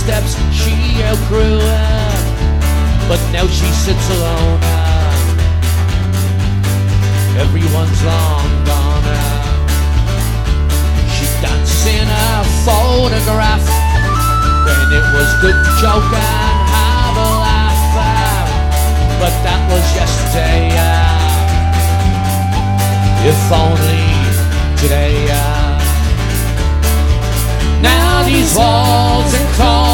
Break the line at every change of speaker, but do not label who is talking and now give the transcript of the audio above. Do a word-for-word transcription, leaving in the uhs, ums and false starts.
steps she outgrew, uh, but now she sits alone. Uh, everyone's long gone. Uh, she dances in a photograph when it was good to joke and have a laugh, uh, but that was yesterday. Uh, if only today. Uh, now these walls and